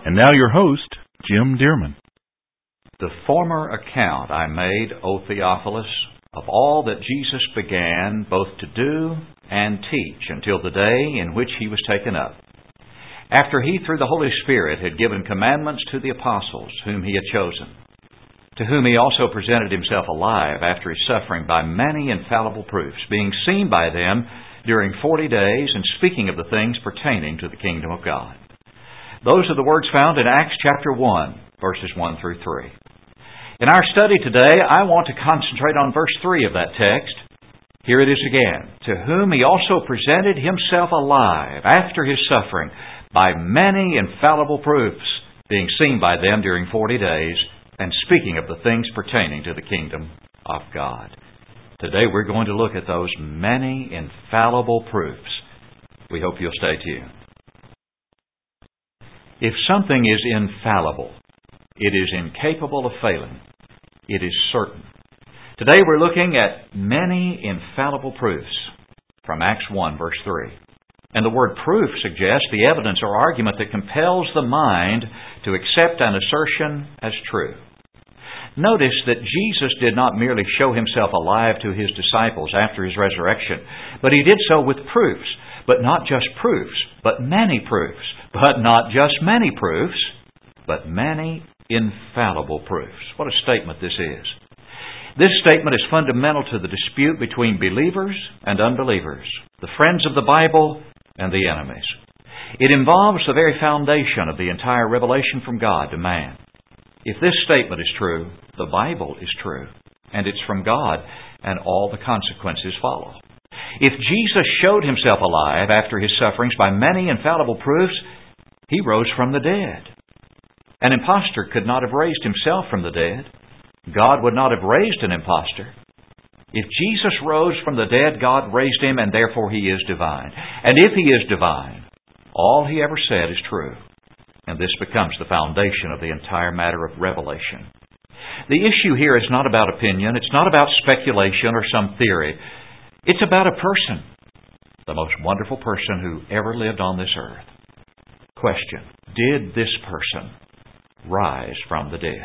And now your host, Jim Dearman. The former account I made, O Theophilus, of all that Jesus began both to do and teach until the day in which he was taken up, after he through the Holy Spirit had given commandments to the apostles whom he had chosen, to whom he also presented himself alive after his suffering by many infallible proofs, being seen by them during 40 days, and speaking of the things pertaining to the kingdom of God. Those are the words found in Acts chapter 1, verses 1 through 3. In our study today, I want to concentrate on verse 3 of that text. Here it is again. To whom he also presented himself alive after his suffering by many infallible proofs, being seen by them during 40 days, and speaking of the things pertaining to the kingdom of God. Today we're going to look at those many infallible proofs. We hope you'll stay tuned. If something is infallible, it is incapable of failing. It is certain. Today we're looking at many infallible proofs from Acts 1, verse 3. And the word proof suggests the evidence or argument that compels the mind to accept an assertion as true. Notice that Jesus did not merely show himself alive to his disciples after his resurrection, but he did so with proofs. But not just proofs, but many proofs. But not just many proofs, but many infallible proofs. What a statement this is. This statement is fundamental to the dispute between believers and unbelievers, the friends of the Bible and the enemies. It involves the very foundation of the entire revelation from God to man. If this statement is true, the Bible is true, and it's from God, and all the consequences follow. If Jesus showed himself alive after his sufferings by many infallible proofs, he rose from the dead. An impostor could not have raised himself from the dead. God would not have raised an impostor. If Jesus rose from the dead, God raised him, and therefore he is divine. And if he is divine, all he ever said is true. And this becomes the foundation of the entire matter of revelation. The issue here is not about opinion. It's not about speculation or some theory. It's about a person, the most wonderful person who ever lived on this earth. Question: did this person rise from the dead?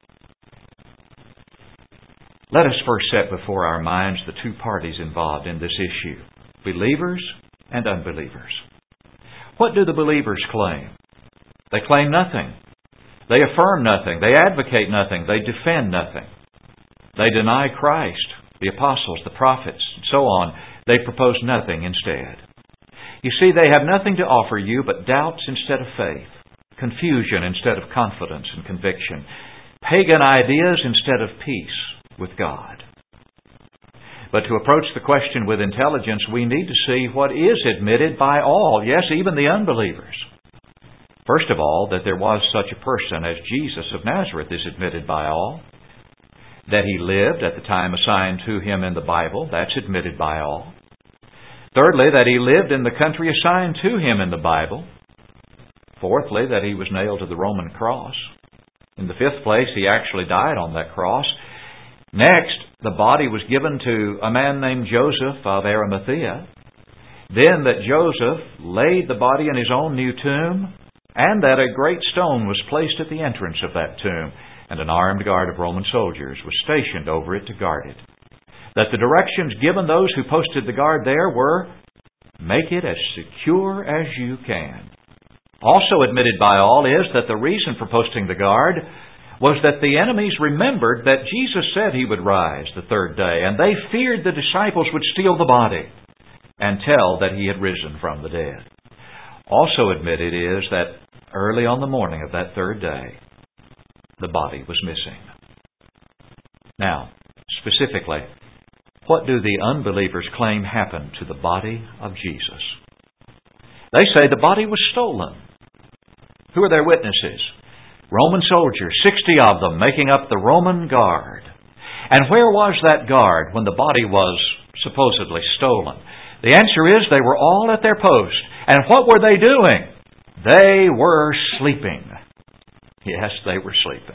Let us first set before our minds the two parties involved in this issue, believers and unbelievers. What do the believers claim? They claim nothing. They affirm nothing. They advocate nothing. They defend nothing. They deny Christ, the apostles, the prophets, and so on. They propose nothing instead. You see, they have nothing to offer you but doubts instead of faith, confusion instead of confidence and conviction, pagan ideas instead of peace with God. But to approach the question with intelligence, we need to see what is admitted by all, yes, even the unbelievers. First of all, that there was such a person as Jesus of Nazareth is admitted by all. That he lived at the time assigned to him in the Bible, that's admitted by all. Thirdly, that he lived in the country assigned to him in the Bible. Fourthly, that he was nailed to the Roman cross. In the fifth place, he actually died on that cross. Next, the body was given to a man named Joseph of Arimathea. Then that Joseph laid the body in his own new tomb, and that a great stone was placed at the entrance of that tomb, and an armed guard of Roman soldiers was stationed over it to guard it. That the directions given those who posted the guard there were, make it as secure as you can. Also admitted by all is that the reason for posting the guard was that the enemies remembered that Jesus said he would rise the third day, and they feared the disciples would steal the body and tell that he had risen from the dead. Also admitted is that early on the morning of that third day, the body was missing. Now, specifically, what do the unbelievers claim happened to the body of Jesus? They say the body was stolen. Who are their witnesses? Roman soldiers, 60 of them, making up the Roman guard. And where was that guard when the body was supposedly stolen? The answer is they were all at their post. And what were they doing? They were sleeping. Yes, they were sleeping.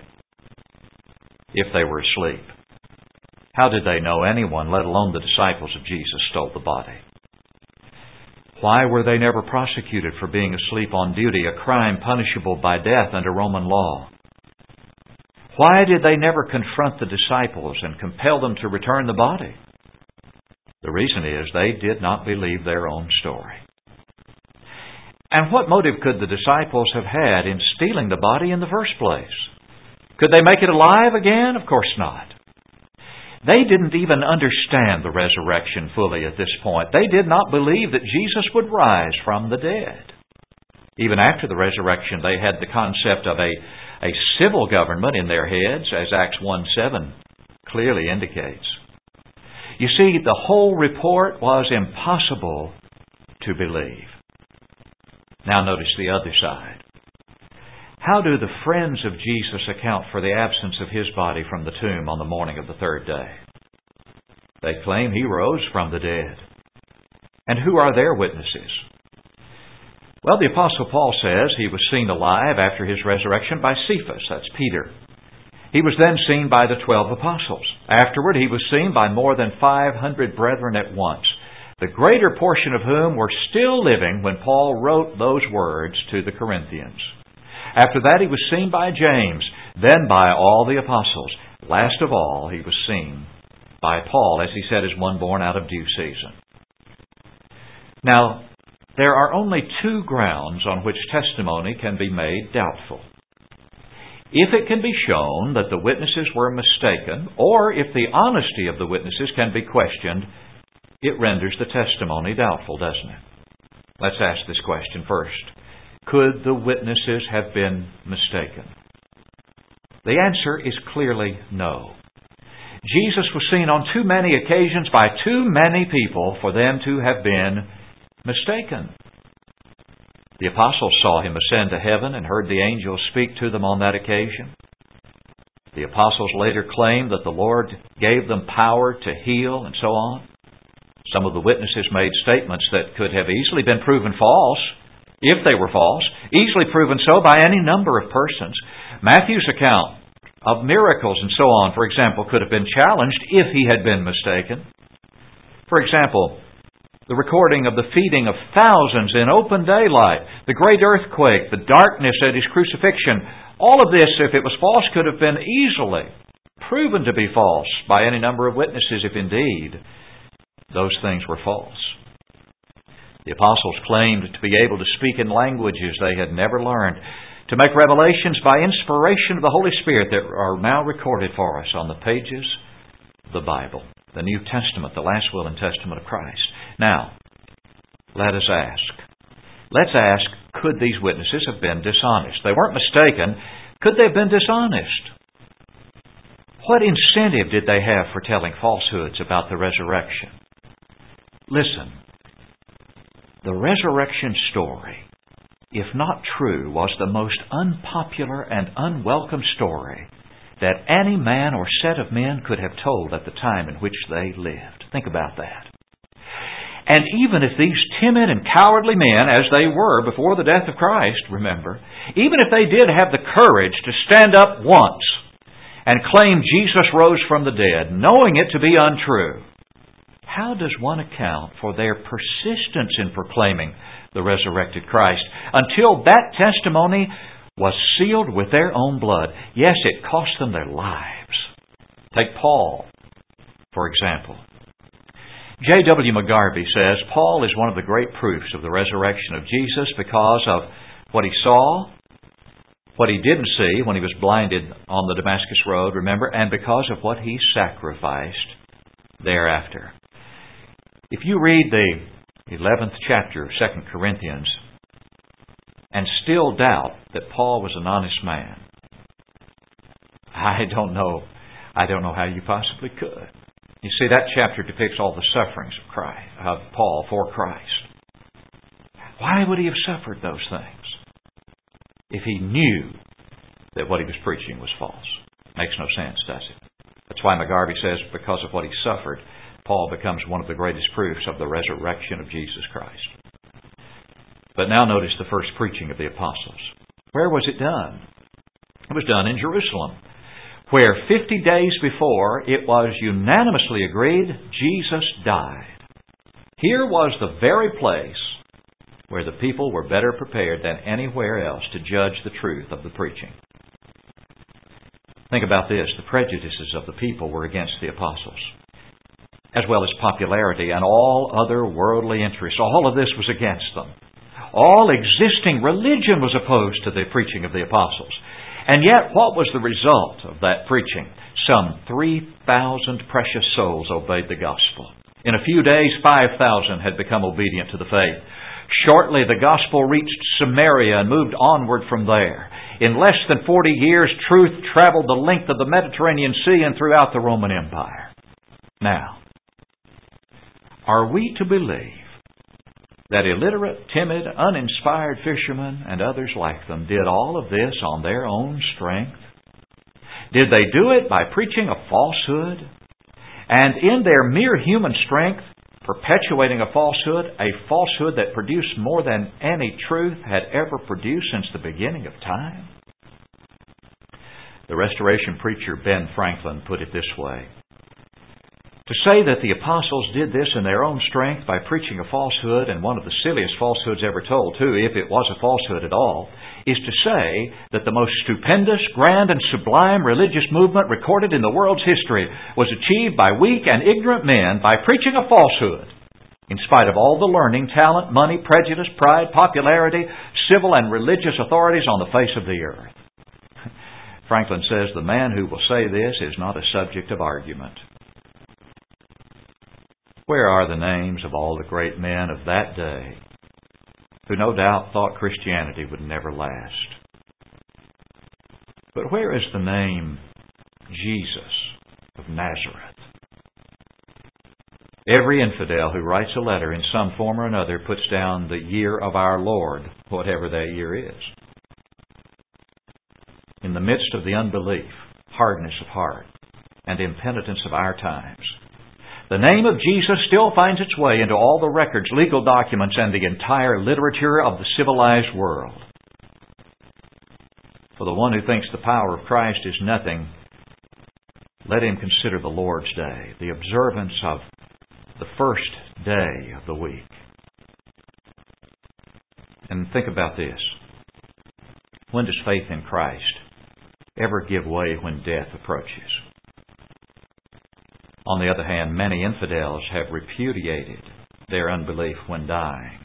If they were asleep, how did they know anyone, let alone the disciples of Jesus, stole the body? Why were they never prosecuted for being asleep on duty, a crime punishable by death under Roman law? Why did they never confront the disciples and compel them to return the body? The reason is they did not believe their own story. And what motive could the disciples have had in stealing the body in the first place? Could they make it alive again? Of course not. They didn't even understand the resurrection fully at this point. They did not believe that Jesus would rise from the dead. Even after the resurrection, they had the concept of a civil government in their heads, as Acts 1:7 clearly indicates. You see, the whole report was impossible to believe. Now notice the other side. How do the friends of Jesus account for the absence of His body from the tomb on the morning of the third day? They claim He rose from the dead. And who are their witnesses? Well, the Apostle Paul says He was seen alive after His resurrection by Cephas, that's Peter. He was then seen by the 12 apostles. Afterward, He was seen by more than 500 brethren at once, the greater portion of whom were still living when Paul wrote those words to the Corinthians. After that, He was seen by James, then by all the apostles. Last of all, He was seen by Paul, as he said, as one born out of due season. Now, there are only two grounds on which testimony can be made doubtful. If it can be shown that the witnesses were mistaken, or if the honesty of the witnesses can be questioned, it renders the testimony doubtful, doesn't it? Let's ask this question first. Could the witnesses have been mistaken? The answer is clearly no. Jesus was seen on too many occasions by too many people for them to have been mistaken. The apostles saw Him ascend to heaven and heard the angels speak to them on that occasion. The apostles later claimed that the Lord gave them power to heal and so on. Some of the witnesses made statements that could have easily been proven false, if they were false, easily proven so by any number of persons. Matthew's account of miracles and so on, for example, could have been challenged if he had been mistaken. For example, the recording of the feeding of thousands in open daylight, the great earthquake, the darkness at His crucifixion, all of this, if it was false, could have been easily proven to be false by any number of witnesses, if indeed those things were false. The apostles claimed to be able to speak in languages they had never learned, to make revelations by inspiration of the Holy Spirit that are now recorded for us on the pages of the Bible, the New Testament, the last will and testament of Christ. Now, let us ask. Let's ask, could these witnesses have been dishonest? They weren't mistaken. Could they have been dishonest? What incentive did they have for telling falsehoods about the resurrection? Listen, the resurrection story, if not true, was the most unpopular and unwelcome story that any man or set of men could have told at the time in which they lived. Think about that. And even if these timid and cowardly men, as they were before the death of Christ, remember, even if they did have the courage to stand up once and claim Jesus rose from the dead, knowing it to be untrue, how does one account for their persistence in proclaiming the resurrected Christ until that testimony was sealed with their own blood? Yes, it cost them their lives. Take Paul, for example. J.W. McGarvey says Paul is one of the great proofs of the resurrection of Jesus because of what he saw, what he didn't see when he was blinded on the Damascus Road, remember, and because of what he sacrificed thereafter. If you read the 11th chapter of 2 Corinthians and still doubt that Paul was an honest man, I don't know how you possibly could. You see, that chapter depicts all the sufferings of Paul for Christ. Why would he have suffered those things if he knew that what he was preaching was false? Makes no sense, does it? That's why McGarvey says because of what he suffered, Paul becomes one of the greatest proofs of the resurrection of Jesus Christ. But now notice the first preaching of the apostles. Where was it done? It was done in Jerusalem, where 50 days before it was unanimously agreed Jesus died. Here was the very place where the people were better prepared than anywhere else to judge the truth of the preaching. Think about this. The prejudices of the people were against the apostles, as well as popularity and all other worldly interests. All of this was against them. All existing religion was opposed to the preaching of the apostles. And yet, what was the result of that preaching? Some 3,000 precious souls obeyed the gospel. In a few days, 5,000 had become obedient to the faith. Shortly, the gospel reached Samaria and moved onward from there. In less than 40 years, truth traveled the length of the Mediterranean Sea and throughout the Roman Empire. Now, are we to believe that illiterate, timid, uninspired fishermen and others like them did all of this on their own strength? Did they do it by preaching a falsehood? And in their mere human strength, perpetuating a falsehood that produced more than any truth had ever produced since the beginning of time? The Restoration preacher Ben Franklin put it this way: to say that the apostles did this in their own strength by preaching a falsehood, and one of the silliest falsehoods ever told, too, if it was a falsehood at all, is to say that the most stupendous, grand, and sublime religious movement recorded in the world's history was achieved by weak and ignorant men by preaching a falsehood, in spite of all the learning, talent, money, prejudice, pride, popularity, civil and religious authorities on the face of the earth. Franklin says the man who will say this is not a subject of argument. Where are the names of all the great men of that day who no doubt thought Christianity would never last? But where is the name Jesus of Nazareth? Every infidel who writes a letter in some form or another puts down the year of our Lord, whatever that year is. In the midst of the unbelief, hardness of heart, and impenitence of our times, the name of Jesus still finds its way into all the records, legal documents, and the entire literature of the civilized world. For the one who thinks the power of Christ is nothing, let him consider the Lord's Day, the observance of the first day of the week. And think about this. When does faith in Christ ever give way when death approaches? On the other hand, many infidels have repudiated their unbelief when dying.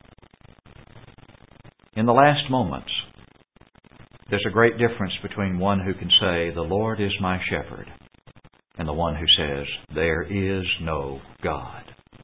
In the last moments, there's a great difference between one who can say, "The Lord is my shepherd," and the one who says, "There is no God."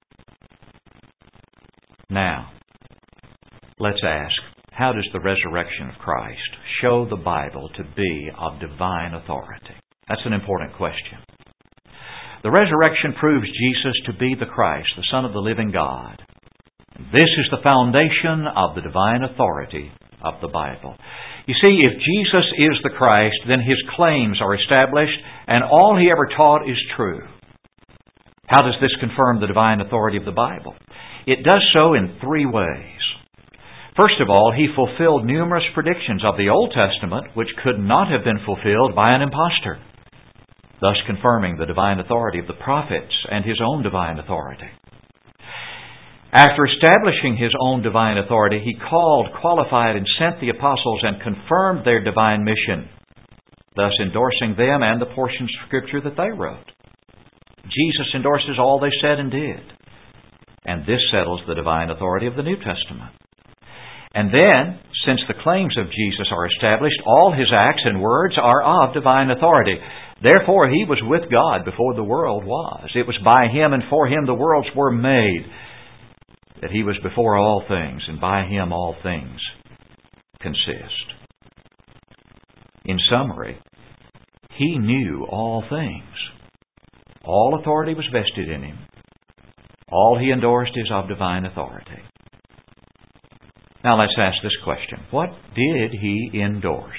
Now, let's ask, how does the resurrection of Christ show the Bible to be of divine authority? That's an important question. The resurrection proves Jesus to be the Christ, the Son of the living God. This is the foundation of the divine authority of the Bible. You see, if Jesus is the Christ, then His claims are established and all He ever taught is true. How does this confirm the divine authority of the Bible? It does so in three ways. First of all, He fulfilled numerous predictions of the Old Testament which could not have been fulfilled by an impostor, thus confirming the divine authority of the prophets and His own divine authority. After establishing His own divine authority, He called, qualified, and sent the apostles and confirmed their divine mission, thus endorsing them and the portions of Scripture that they wrote. Jesus endorses all they said and did, and this settles the divine authority of the New Testament. And then, since the claims of Jesus are established, all His acts and words are of divine authority. Therefore, He was with God before the world was. It was by Him and for Him the worlds were made, that He was before all things, and by Him all things consist. In summary, He knew all things. All authority was vested in Him. All He endorsed is of divine authority. Now let's ask this question. What did He endorse?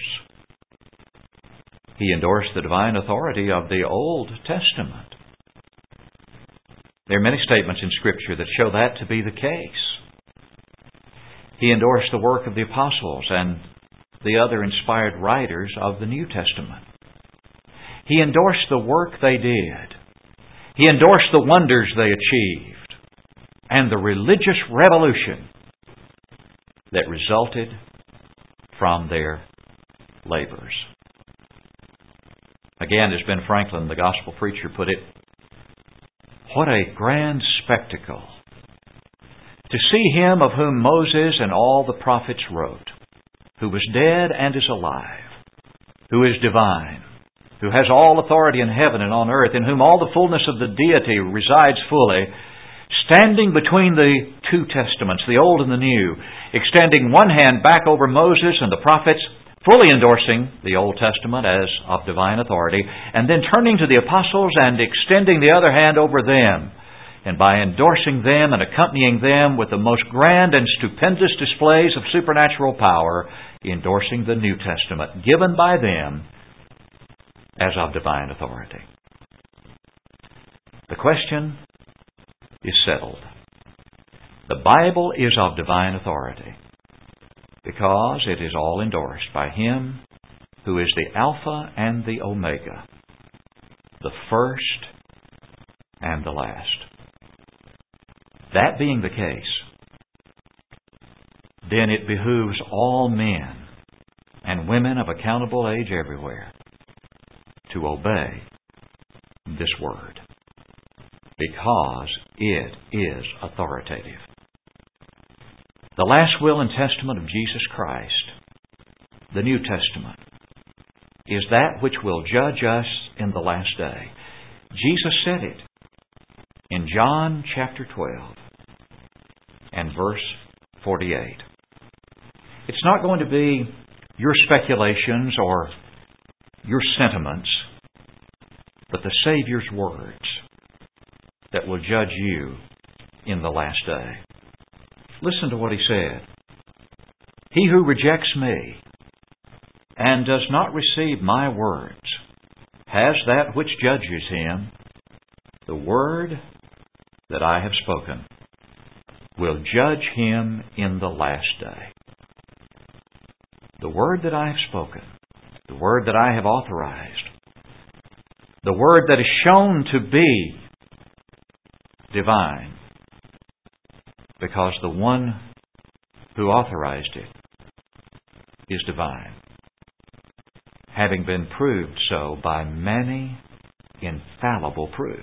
He endorsed the divine authority of the Old Testament. There are many statements in Scripture that show that to be the case. He endorsed the work of the apostles and the other inspired writers of the New Testament. He endorsed the work they did. He endorsed the wonders they achieved and the religious revolution that resulted from their labors. Again, as Ben Franklin, the gospel preacher, put it, what a grand spectacle to see Him of whom Moses and all the prophets wrote, who was dead and is alive, who is divine, who has all authority in heaven and on earth, in whom all the fullness of the deity resides fully, standing between the two testaments, the Old and the New, extending one hand back over Moses and the prophets, fully endorsing the Old Testament as of divine authority, and then turning to the apostles and extending the other hand over them, and by endorsing them and accompanying them with the most grand and stupendous displays of supernatural power, endorsing the New Testament, given by them as of divine authority. The question is settled. The Bible is of divine authority because it is all endorsed by Him who is the Alpha and the Omega, the first and the last. That being the case, then it behooves all men and women of accountable age everywhere to obey this Word, because it is authoritative. The last will and testament of Jesus Christ, the New Testament, is that which will judge us in the last day. Jesus said it in John chapter 12 and verse 48. It's not going to be your speculations or your sentiments, but the Savior's words that will judge you in the last day. Listen to what He said. He who rejects me and does not receive my words has that which judges him. The word that I have spoken will judge him in the last day. The word that I have spoken, the word that I have authorized, the word that is shown to be divine, because the one who authorized it is divine, having been proved so by many infallible proofs.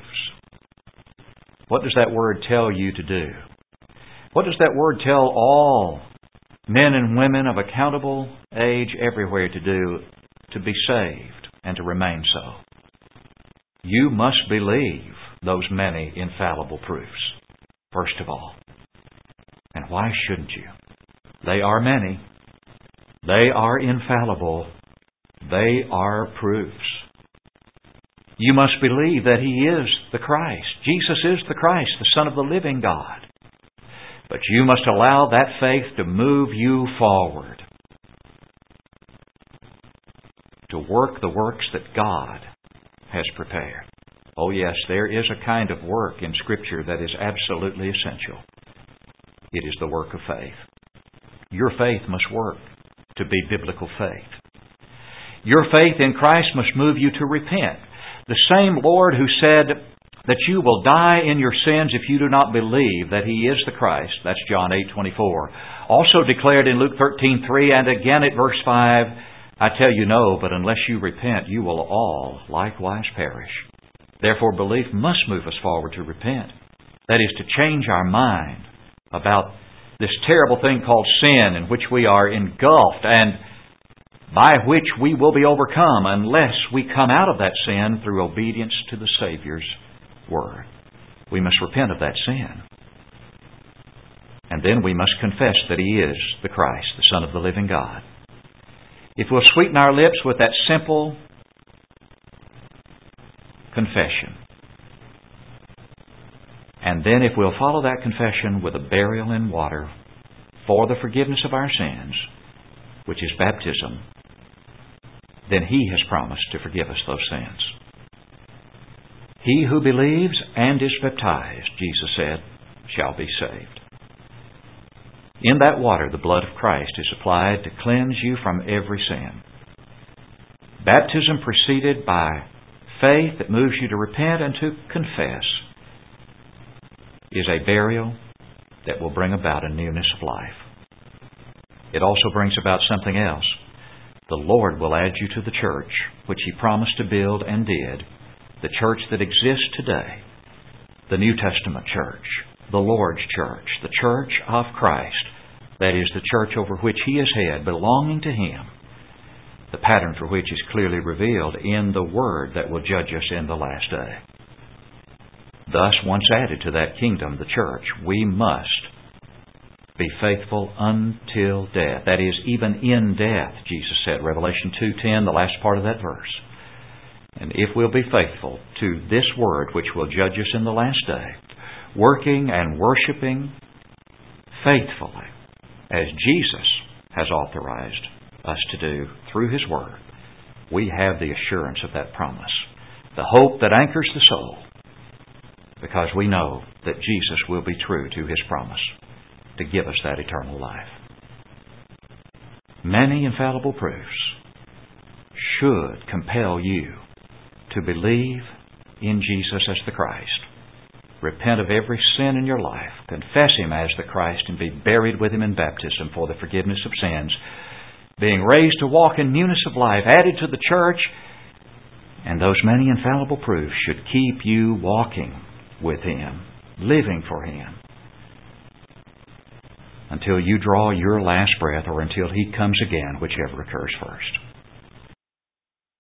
What does that word tell you to do? What does that word tell all men and women of accountable age everywhere to do to be saved and to remain so? You must believe those many infallible proofs, first of all. And why shouldn't you? They are many. They are infallible. They are proofs. You must believe that He is the Christ. Jesus is the Christ, the Son of the living God. But you must allow that faith to move you forward, to work the works that God has prepared. Oh yes, there is a kind of work in Scripture that is absolutely essential. It is the work of faith. Your faith must work to be biblical faith. Your faith in Christ must move you to repent. The same Lord who said that you will die in your sins if you do not believe that He is the Christ, that's John 8:24, also declared in Luke 13:3 and again at verse 5, I tell you no, but unless you repent, you will all likewise perish. Therefore, belief must move us forward to repent. That is, to change our mind about this terrible thing called sin in which we are engulfed and by which we will be overcome unless we come out of that sin through obedience to the Savior's Word. We must repent of that sin. And then we must confess that He is the Christ, the Son of the living God. If we'll sweeten our lips with that simple confession, and then if we'll follow that confession with a burial in water for the forgiveness of our sins, which is baptism, then He has promised to forgive us those sins. He who believes and is baptized, Jesus said, shall be saved. In that water, the blood of Christ is applied to cleanse you from every sin. Baptism preceded by faith that moves you to repent and to confess is a burial that will bring about a newness of life. it also brings about something else. The Lord will add you to the church, which He promised to build and did, the church that exists today, the New Testament church, the Lord's church, the church of Christ, that is, the church over which He is head, belonging to Him, the pattern for which is clearly revealed in the Word that will judge us in the last day. Thus, once added to that kingdom, the church, we must be faithful until death. That is, even in death, Jesus said, Revelation 2:10, the last part of that verse. And if we'll be faithful to this Word, which will judge us in the last day, working and worshiping faithfully, as Jesus has authorized us to do through His Word, we have the assurance of that promise, the hope that anchors the soul, because we know that Jesus will be true to His promise to give us that eternal life. Many infallible proofs should compel you to believe in Jesus as the Christ, repent of every sin in your life, confess Him as the Christ, and be buried with Him in baptism for the forgiveness of sins, being raised to walk in newness of life, added to the church, and those many infallible proofs should keep you walking with Him, living for Him, until you draw your last breath or until He comes again, whichever occurs first.